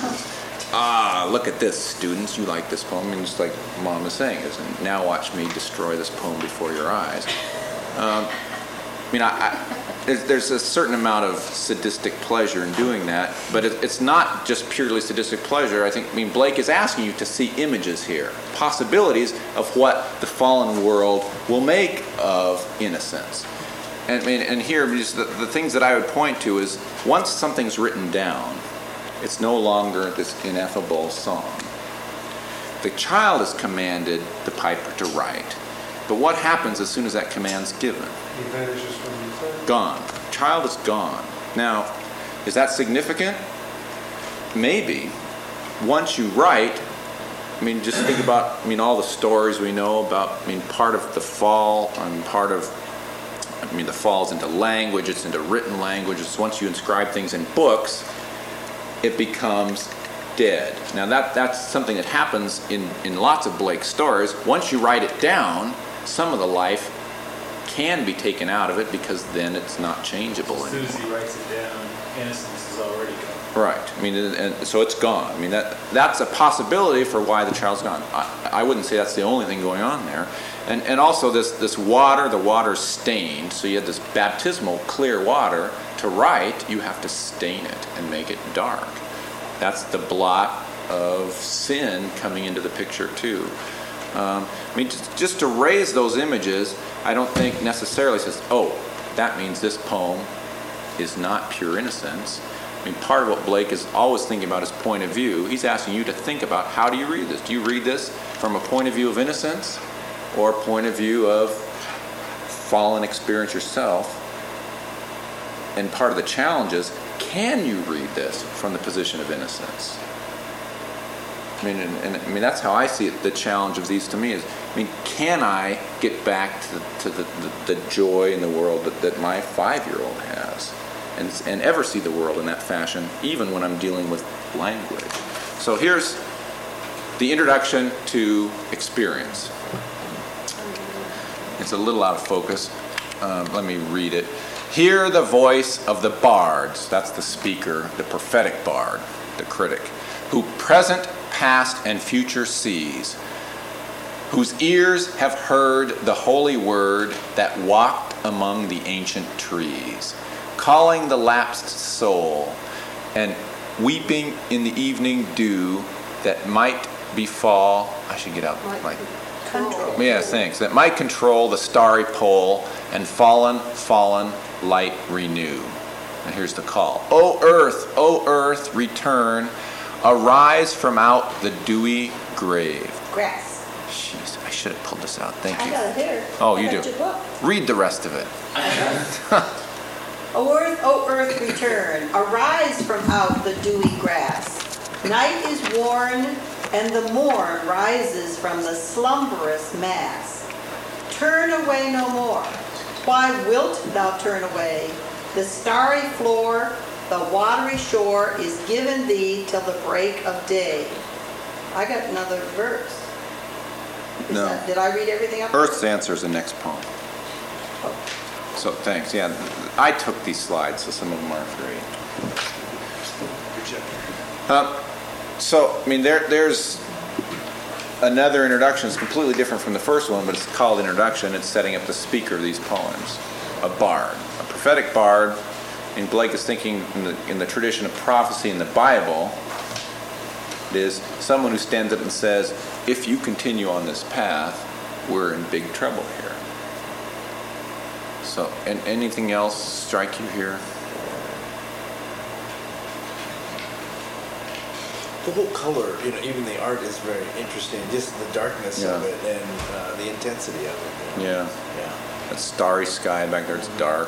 Ah, look at this, students. You like this poem, and just like Mom is saying, is and now watch me destroy this poem before your eyes. Um, I mean, I, I, there's, there's a certain amount of sadistic pleasure in doing that, but it, it's not just purely sadistic pleasure. I think, I mean, Blake is asking you to see images here, possibilities of what the fallen world will make of innocence. And I mean, and here, just the, the things that I would point to is once something's written down, it's no longer this ineffable song. The child is commanded, the piper, to write. But what happens as soon as that command's given? He vanishes from the sight. Gone. Child is gone. Now, is that significant? Maybe. Once you write, I mean, just think about, I mean, all the stories we know about, I mean, part of the fall, I mean, part of, I mean, the fall is into language, it's into written language. It's once you inscribe things in books, it becomes dead. Now that that's something that happens in, in lots of Blake stories. Once you write it down, some of the life can be taken out of it because then it's not changeable As soon anymore. as he writes it down, innocence is already gone. Right. I mean, and, and so it's gone. I mean, that that's a possibility for why the child's gone. I, I wouldn't say that's the only thing going on there. And and also this this water, the water's stained. So you have this baptismal clear water. To write, you have to stain it and make it dark. That's the blot of sin coming into the picture too. Um, I mean, just, just to raise those images, I don't think necessarily says, oh, that means this poem is not pure innocence. I mean, part of what Blake is always thinking about is point of view. He's asking you to think about, how do you read this? Do you read this from a point of view of innocence or a point of view of fallen experience yourself? And part of the challenge is, can you read this from the position of innocence? I mean, and, and I mean that's how I see it. The challenge of these to me is, I mean, can I get back to, to the, the, the joy in the world that, that my five-year-old has, and and ever see the world in that fashion, even when I'm dealing with language? So here's the introduction to experience. It's a little out of focus. Um, let me read it. Hear the voice of the bards. That's the speaker, the prophetic bard, the critic, who present, past, and future sees, whose ears have heard the holy word that walked among the ancient trees, calling the lapsed soul, and weeping in the evening dew that might befall. I should get out my Control. yeah, thanks. That might control the starry pole and fallen, fallen light renew. And here's the call. O earth, O earth, return, arise from out the dewy grave. Grass. Jeez, I should have pulled this out. Thank I you. got it here. Oh, I you got do. your book. Read the rest of it. O earth, O earth, return, arise from out the dewy grass. Night is worn, and the morn rises from the slumberous mass. Turn away no more. Why wilt thou turn away? The starry floor, the watery shore is given thee till the break of day. I got another verse. Is No. that- Did I read everything up? Earth's Answer is the next poem. So thanks. Yeah, I took these slides, so some of them aren't great. Uh, so, I mean, there, there's another introduction. It's completely different from the first one, but it's called Introduction. It's setting up the speaker of these poems, a bard, a prophetic bard. And Blake is thinking in the, in the tradition of prophecy in the Bible, it is someone who stands up and says, if you continue on this path, we're in big trouble here. So, and anything else strike you here? The whole color, you know, even the art is very interesting. Just the darkness Yeah. of it and uh, the intensity of it. you know. Yeah. Yeah. That starry sky back there, it's dark.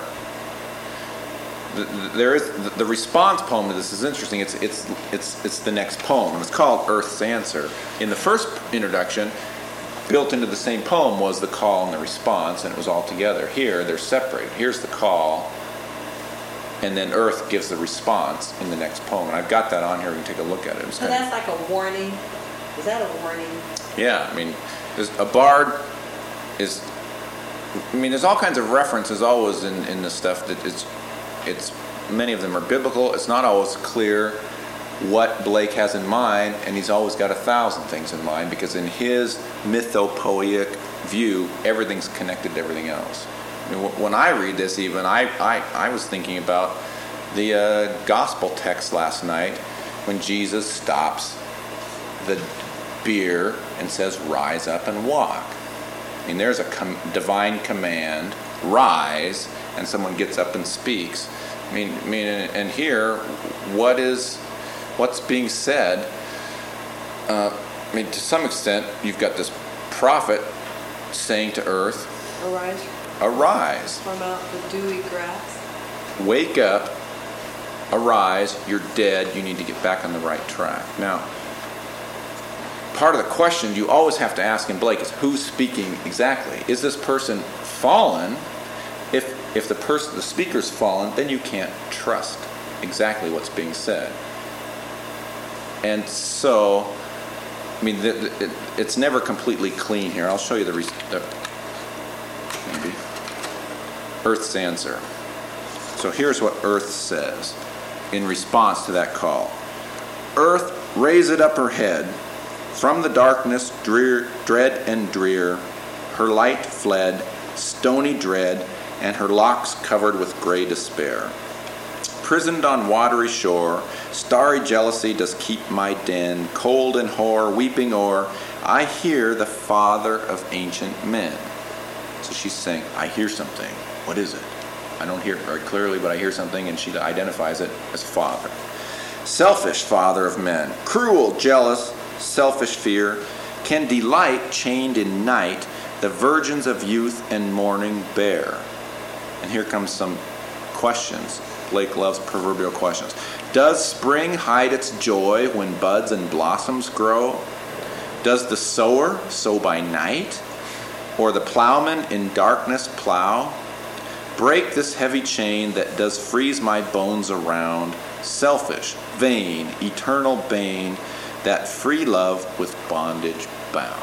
The, the, there is the, the response poem to this is interesting. It's it's it's it's the next poem, and it's called Earth's Answer. In the first introduction, built into the same poem was the call and the response, and it was all together. Here, they're separated. Here's the call, and then Earth gives the response in the next poem. And I've got that on here. We can take a look at it. It's So kind of- that's like a warning. Is that a warning? Yeah, I mean, there's, a bard is. I mean, there's all kinds of references always in, in this stuff that it's, it's, many of them are biblical. It's not always clear what Blake has in mind, and he's always got a thousand things in mind because in his mythopoeic view, everything's connected to everything else. I mean, wh- when I read this, even I, I, I was thinking about the uh, gospel text last night when Jesus stops the bier and says, "Rise up and walk." I mean, there's a com- divine command, rise, and someone gets up and speaks. I mean, I mean, and, and here, what is, what's being said? Uh, I mean, to some extent, you've got this prophet saying to Earth, Arise "Arise, from out the dewy grass." wake up, arise. You're dead. You need to get back on the right track." Now, part of the question you always have to ask in Blake is who's speaking exactly. Is this person fallen? If if the person, the speaker's fallen, then you can't trust exactly what's being said. And so, I mean, the, the, it, it's never completely clean here. I'll show you the, re- the maybe Earth's Answer. So here's what Earth says in response to that call. Earth raised up her head. From the darkness, drear, dread and drear, her light fled, stony dread, and her locks covered with gray despair. Prisoned on watery shore, starry jealousy does keep my den, cold and hoar, weeping o'er, I hear the father of ancient men. So she's saying, I hear something. What is it? I don't hear it very clearly, but I hear something, and she identifies it as father. Selfish father of men, cruel, jealous, selfish fear, can delight chained in night the virgins of youth and morning bear. And here comes some questions. Blake loves proverbial questions. Does spring hide its joy when buds and blossoms grow? Does the sower sow by night, or the plowman in darkness plow? Break this heavy chain that does freeze my bones around, selfish, vain, eternal bane, that free love with bondage bound.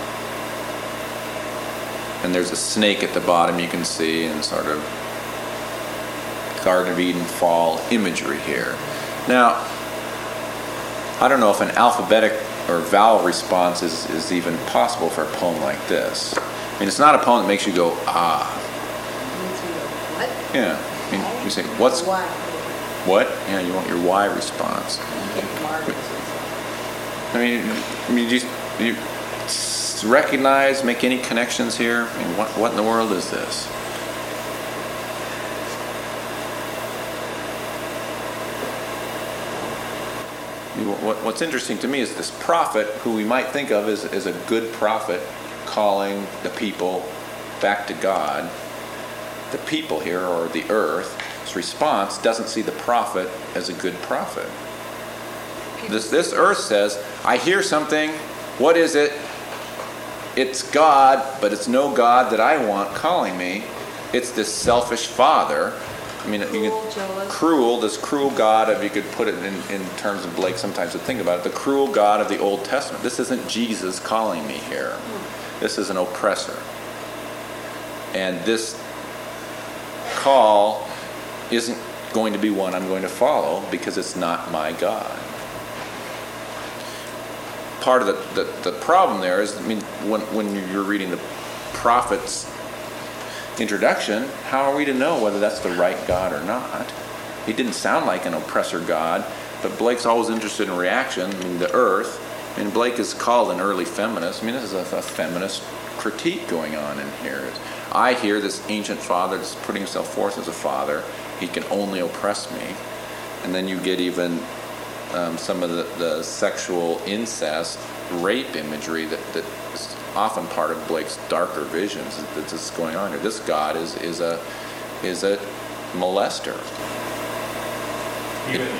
And there's a snake at the bottom you can see, and sort of Garden of Eden fall imagery here. Now, I don't know if an alphabetic or vowel response is, is even possible for a poem like this. I mean, it's not a poem that makes you go, ah. What? Yeah. I mean, you say, what's, Why? what? Yeah, you want your why response. I mean, I mean, do you, do you s- recognize, make any connections here? I mean, what, what in the world is this? I mean, what, what's interesting to me is this prophet, who we might think of as, as a good prophet, calling the people back to God. The people here, or the earth's response, doesn't see the prophet as a good prophet. This, this earth says, I hear something. What is it? It's God, but it's no God that I want calling me. It's this selfish father. I mean, you Cruel, could, jealous. cruel, this cruel God, if you could put it in, in terms of Blake sometimes to think about it, the cruel God of the Old Testament. This isn't Jesus calling me here. This is an oppressor. And this call isn't going to be one I'm going to follow because it's not my God. Part of the, the, the problem there is, I mean, when, when you're reading the prophet's introduction, how are we to know whether that's the right God or not? He didn't sound like an oppressor God, but Blake's always interested in reaction. I mean, the earth, and Blake is called an early feminist. I mean, this is a, a feminist critique going on in here. I hear this ancient father that's putting himself forth as a father. He can only oppress me. And then you get even um, some of the, the sexual incest, rape imagery that, that is often part of Blake's darker visions that's that's going on here. This God is is a is a molester. Even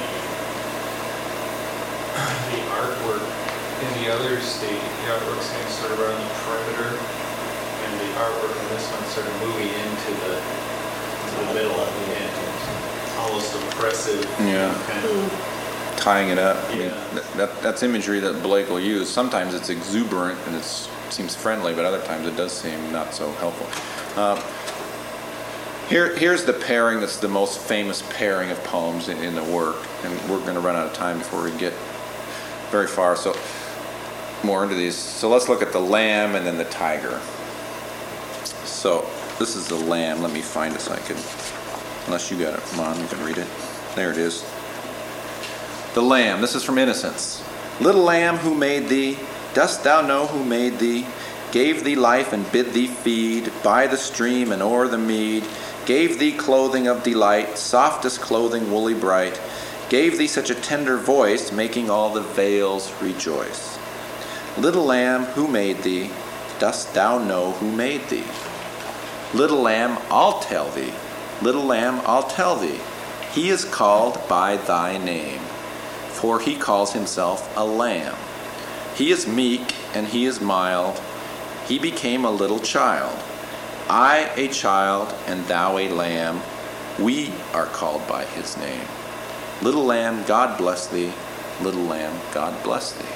the artwork in the other state, the artwork seems sort of around the perimeter, and the artwork in this one sort of moving into the into the middle of the end, almost oppressive. Yeah. Kind of. Tying it up. I mean, Yeah. that, that, that's imagery that Blake will use. Sometimes it's exuberant and it seems friendly, but other times it does seem not so helpful. Uh, here, here's the pairing that's the most famous pairing of poems in, in the work, and we're going to run out of time before we get very far. So more into these. So let's look at the lamb and then the tiger. So this is the lamb. Let me find it so I can, unless you got it, Mom, you can read it. There it is. The lamb, this is from Innocents. Little lamb, who made thee? Dost thou know who made thee? Gave thee life and bid thee feed by the stream and o'er the mead. Gave thee clothing of delight, softest clothing woolly bright. Gave thee such a tender voice, making all the vales rejoice. Little lamb, who made thee? Dost thou know who made thee? Little lamb, I'll tell thee. Little lamb, I'll tell thee. He is called by thy name, for he calls himself a lamb. He is meek and he is mild. He became a little child. I a child and thou a lamb. We are called by his name. Little lamb, God bless thee. Little lamb, God bless thee.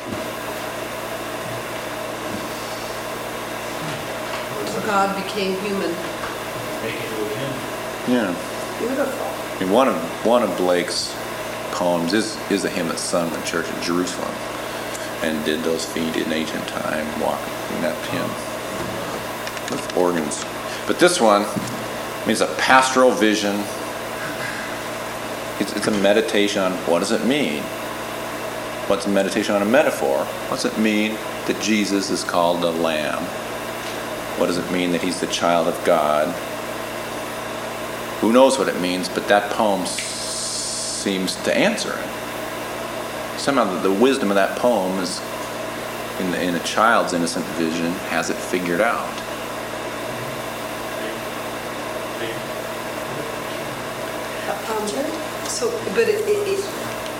God became human. Make it to a hymn. Yeah. Beautiful. I mean, one of one of Blake's poems is is a hymn that's sung in the church in Jerusalem, and did those feet in ancient time walking that hymn with organs. But this one means a pastoral vision. It's, it's a meditation on what does it mean? What's a meditation on a metaphor? What's it mean that Jesus is called the Lamb? What does it mean that he's the child of God? Who knows what it means, but that poem s- seems to answer it. Somehow the, the wisdom of that poem is, in, the, in a child's innocent vision, has it figured out. Um, So, but it, it, it-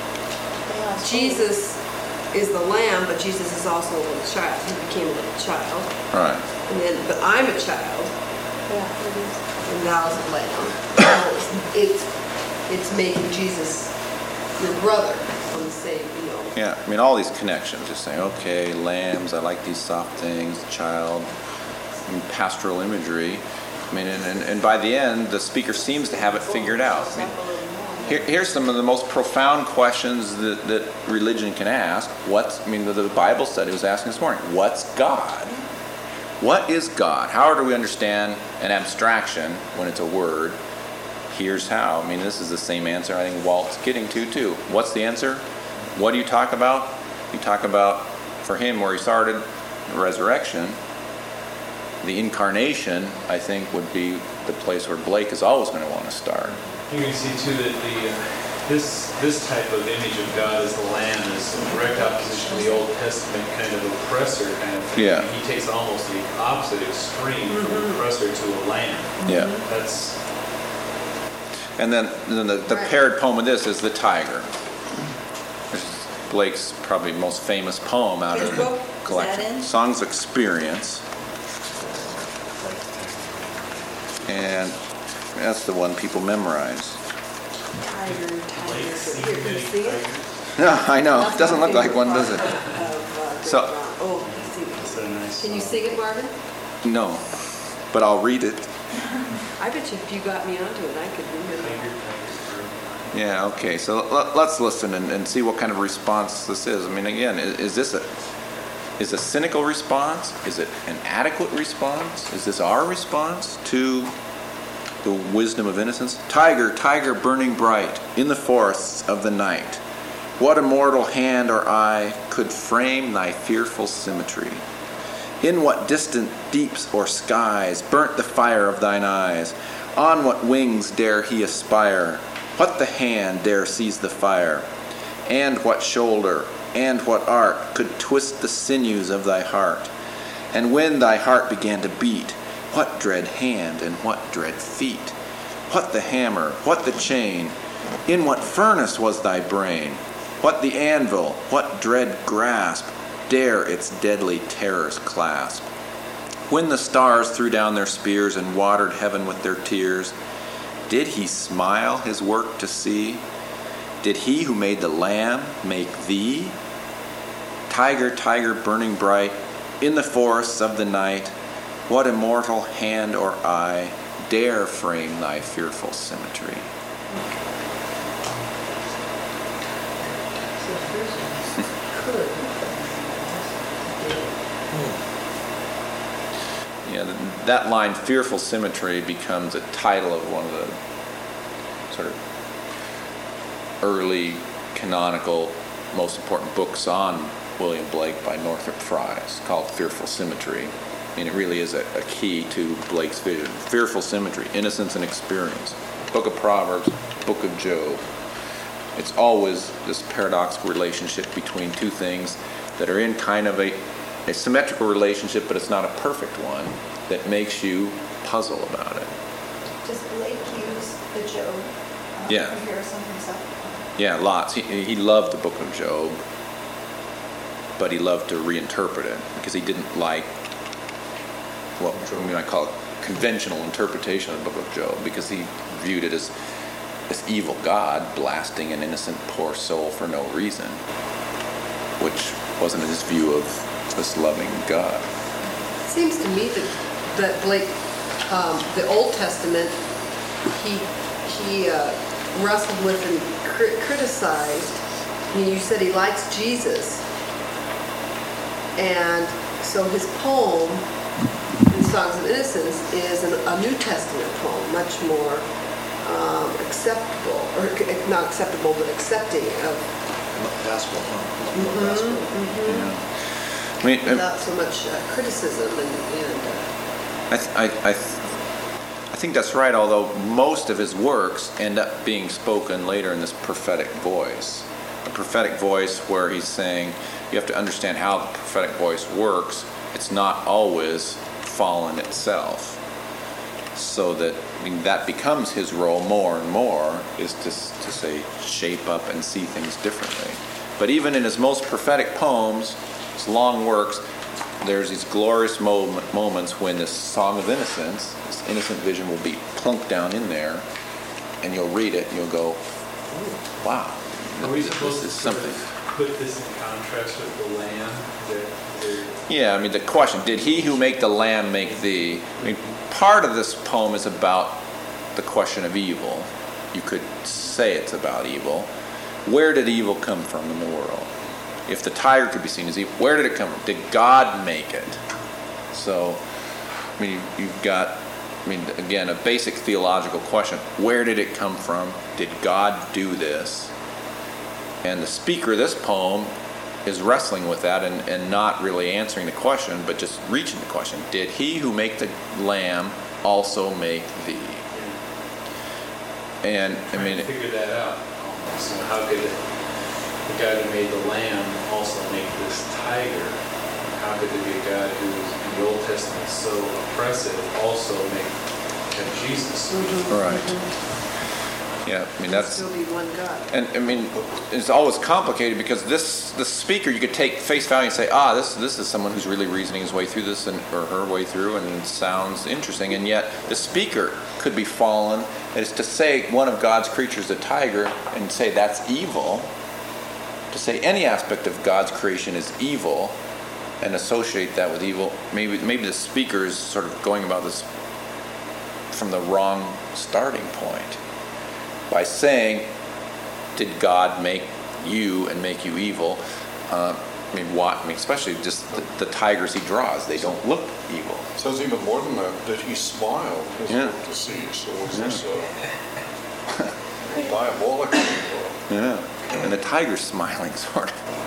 Jesus is the lamb, but Jesus is also a little child. He became a little child. Right. And then, but I'm a child, Yeah, it is. and thou's a lamb. So it's, it's making Jesus your brother on the same, you know. Yeah, I mean, all these connections, just saying, okay, lambs, I like these soft things, child, and pastoral imagery. I mean, and, and, and by the end, the speaker seems to have it figured out. I mean, here, here's some of the most profound questions that, that religion can ask. What's, I mean, the, the Bible study was asking this morning, what's God? What is God? How do we understand an abstraction when it's a word? Here's how. I mean, this is the same answer I think Walt's getting to, too. What's the answer? What do you talk about? You talk about, for him, where he started, the resurrection. The incarnation, I think, would be the place where Blake is always going to want to start. You can see too that the uh, this this type of image of God as the Lamb is in direct opposition to the Old Testament kind of oppressor kind of thing. Yeah. He takes almost the opposite extreme from oppressor to a lamb. Yeah. That's And then, then the, the Right. paired poem of this is The Tiger. This is Blake's probably most famous poem out His of the book? Is that collection. in? Songs of Experience. And that's the one people memorize. Tiger, tiger. Blake seen Here, can you many see it? tigers. No, I know. It That's doesn't my look like favorite one, does part it? of, uh, So- Great Brown. Oh, you see it. So nice. Can you sing it, Marvin? No. But I'll read it. I bet you if you got me onto it, I could remember. Tiger, tigers, Yeah, okay. So let, let's listen and, and see what kind of response this is. I mean, again, is, is this a is a cynical response? Is it an adequate response? Is this our response to the wisdom of innocence? Tiger, tiger burning bright in the forests of the night, what immortal hand or eye could frame thy fearful symmetry? In what distant deeps or skies burnt the fire of thine eyes? On what wings dare he aspire? What the hand dare seize the fire? And what shoulder and what art could twist the sinews of thy heart? And when thy heart began to beat, what dread hand and what dread feet? What the hammer, what the chain? In what furnace was thy brain? What the anvil, what dread grasp dare its deadly terrors clasp? When the stars threw down their spears and watered heaven with their tears, did he smile his work to see? Did he who made the lamb make thee? Tiger, tiger burning bright in the forests of the night, what immortal hand or eye dare frame thy fearful symmetry? So first, could. Yeah, th- that line, fearful symmetry, becomes a title of one of the sort of early canonical, most important books on William Blake by Northrop Frye. Called Fearful Symmetry. I mean, it really is a, a key to Blake's vision. Fearful symmetry, innocence and experience. Book of Proverbs, Book of Job. It's always this paradoxical relationship between two things that are in kind of a, a symmetrical relationship, but it's not a perfect one, that makes you puzzle about it. Does Blake use the Job uh, Yeah. comparison himself? Yeah, lots. He, he loved the Book of Job, but he loved to reinterpret it because he didn't like what we might call a conventional interpretation of the Book of Job, because he viewed it as this evil God blasting an innocent poor soul for no reason, which wasn't his view of this loving God. It seems to me that, that Blake, um, the Old Testament, he, he uh, wrestled with and cri- criticized. I mean, you said he likes Jesus. And so his poem, in Songs of Innocence, is an, a New Testament poem, much more um, acceptable, or c- not acceptable, but accepting of, Gospel, huh? Gospel. Yeah. I mean, I, without so much uh, criticism and, and uh, I, th- I, I, th- I think that's right, although most of his works end up being spoken later in this prophetic voice. A prophetic voice where he's saying, you have to understand how the prophetic voice works. It's not always fallen itself. So that, I mean, that becomes his role more and more, is to, s- to say, shape up and see things differently. But even in his most prophetic poems, his long works, there's these glorious moment, moments when this Song of Innocence, this innocent vision will be plunked down in there, and you'll read it and you'll go, "Ooh, wow, Are we this supposed to is sort something." of put this in contrast with the Lamb? That there- Yeah, I mean, the question, did he who make the lamb make thee? I mean, part of this poem is about the question of evil. You could say it's about evil. Where did evil come from in the world? If the tiger could be seen as evil, where did it come from? Did God make it? So, I mean, you- you've got, I mean, again, a basic theological question. Where did it come from? Did God do this? And the speaker of this poem is wrestling with that and, and not really answering the question, but just reaching the question. Did he who make the lamb also make thee? And, I Trying mean, to figure that out. So how could the God who made the lamb also make this tiger? How could there be a God who is in the Old Testament so oppressive also make have Jesus? right. Yeah, I mean, that's... Still be one God. And I mean, it's always complicated because this the speaker you could take face value and say, ah, this this is someone who's really reasoning his way through this and or her way through, and it sounds interesting. And yet the speaker could be fallen. And it's to say one of God's creatures, a tiger, and say that's evil. To say any aspect of God's creation is evil, and associate that with evil. Maybe maybe the speaker is sort of going about this from the wrong starting point. By saying, did God make you and make you evil? Uh, I mean, what? I mean, especially just the, the tigers he draws, they don't look evil. Says even more than that, that he smiled is Yeah. what to see. So it's this uh, diabolical. Yeah, and the tiger's smiling, sort of.